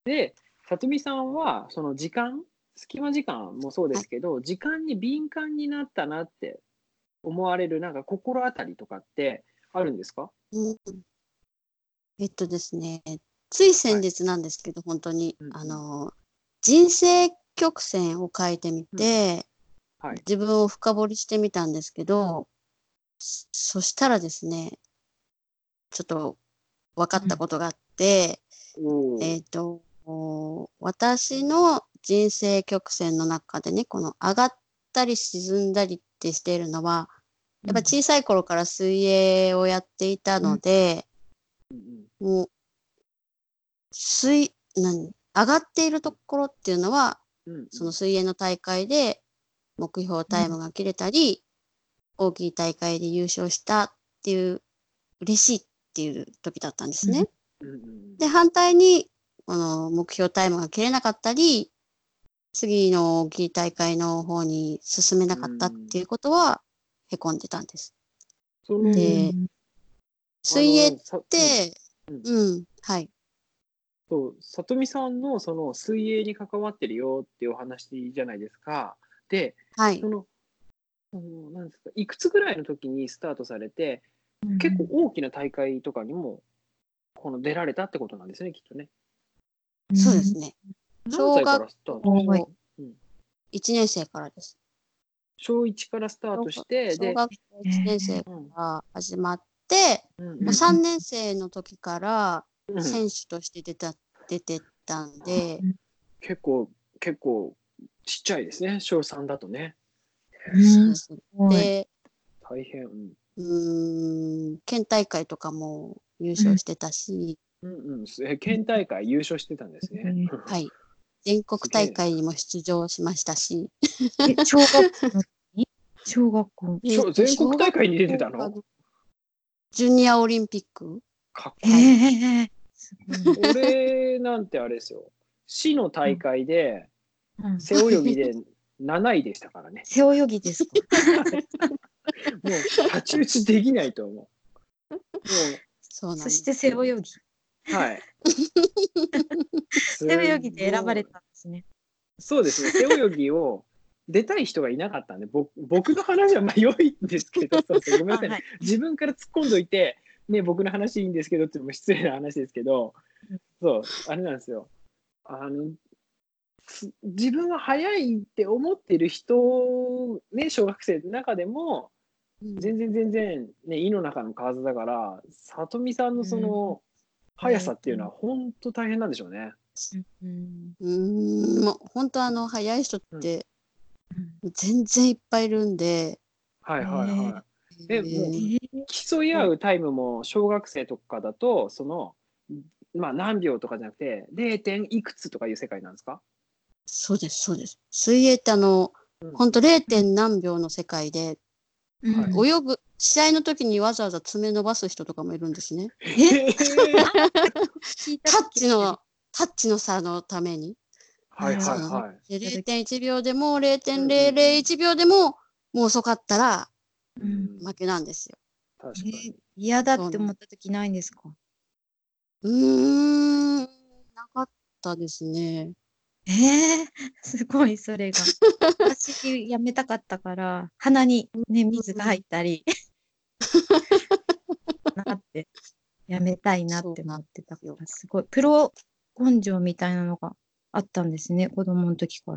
で、さとみさんは、その隙間時間もそうですけど、時間に敏感になったなって思われる、なんか心当たりとかってあるんですか？ うん、ですね、つい先はい。 日なんですけど、本当に、 うんうん。 人生曲線を書いてみうん。 て、 はい。 自分を深掘りしてみたんですけど、そしたらですね、ちょっと分かったことがあって、 おお。 私の人生曲線の中でね、この上がったり沈んだりってしているのは、やっぱ小さい頃から水泳をやっていたので、 うんうん。 もう上がっているところっていうのは、 うんうん。 その水泳の大会で目標タイムが切れたり、大きい大会で優勝したっていう、嬉しいっていう時だったんですね。 うんうん。 で、反対に、目標タイムが切れなかったり、次の大きい大会の方に進めなうかったっん。 ていうことは、へこんでたんです。 その、 で、水泳っうん。 て、 うん。 はい。 そう、さとみさんのその水泳に関わってるよっていうお話じゃないですか。で、 はい。 その、なんですか、いくつぐらいの時にスタートされて、結構大きな大会とかにも出られたってことなんですね、きっとね。 そうですね。小学何歳からスタートして、 校うん、 1年生からです。 小1からスタートして、で、 小学校1年生かうん、 ら始まって、 うん、うもうん、 3年生の時からうん、 選手として出てたんで、 結構、結構ちっちゃいですね、小3だとね。 そうです。で、 大変。うん、 県大会とかも優勝してたし、 うん、うん、県大会優勝してたんですね。 はい。全国すげえな。 大会にも出場しましたし、 小学校の時に小学校。 全国小学大会に出てたの？ 校かな、ジュニアオリンピック。 かっこはい。 いい。 へえ、すごい。 俺なんてあれですよ。市の大会でうん。 背泳ぎで7位でしたからね。 背泳ぎですか？ もう太刀打ちできないと思う。もそうなんです。 そして背泳ぎ。 う、はい。す背泳ぎで選ばごい。 れたんですね。 そうですね。背泳ぎを出たい人がいなかったんで、僕の話はまあ良いんですけど、そうそう、ごめんなさいね。 はい。 自分から突っ込んどいて、ね、僕の話いいんですけどっていうのも失礼な話ですけど、そう、あれなんですよ。あの、自分は早いって思ってる人、ね、小学生の中でも、 うん、 全然、ね、井の中の蛙だから、里見さんのその速さっていうのは本当大変なんでしょうね。 もう本当速い人っうん。 て全然いっぱいいるんで、 はいはいはい。もうえ競い合うタイムも小学生とかだと、まあ何秒とかじゃなくて、0. 点いくつとかいう世界なんですか？ そうです、そうです。水泳ってうん。 本当 0. 点何秒の世界で、 はい。 試合の時にわざわざ爪伸ばす人とかもいるんですね。 へえ。 聞いたタッ時チの、タッチの差のために。 はいはいそう。 はい。 で、0.1秒でもうんうんうん。 0.001秒でも、もう遅かったらうん。 負けなんですよ。 確かに。 嫌だってそうなん。 思った時ないんですか？ なかったですね。 ええ、すごい、それが。私、やめたかったから、鼻にね、水が入ったり、なって、やめたいなってそうなん思ってたですよ。 から、すごい、プロ根性みたいなのがあったんですね、子供の時から。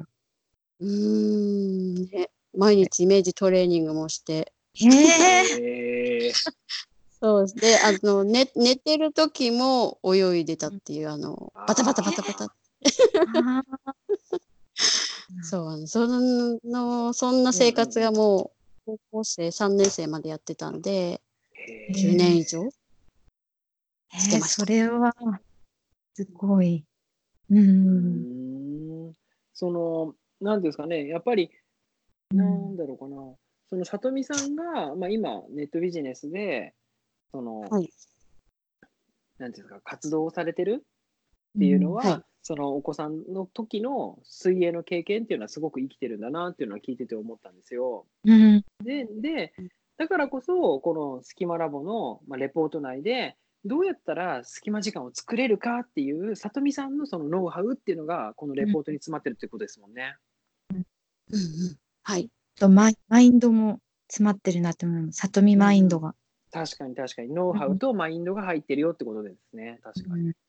ね、毎日イメージトレーニングもして。 ええ、 へえ。 そうです。で、寝てる時も泳いでたっていう、バタバタバタバタ。 あああ、 そう、そんなー。うん生活がうんうん。 もう、高校生3年生までやってたんで、 へ 10年以え。 上してましそた。 れは、すごい。 うーん。なんですかね、やっぱり、なんだろうかな、その里見さんが、まあ、今、ネットビジネスで、その、 はい。 なんていうんですか、活動をされてるっていうのうんはい。 は、そのお子さんの時の水泳の経験っていうのはすごく生きてるんだなっていうのは聞いてて思ったんですよ。 うん。 で、だからこそ、このスキマラボの、まあ、レポート内で、 どうやったら隙間時間を作れるかっていう里見さんのそのノウハウっていうのがこのレポートに詰まってるってことですもんね。 うんうん。はい。 とマインドも詰まってるなって思います。里見マインドが。 確かにノウハウとマインドが入ってるよってことですね。確かに。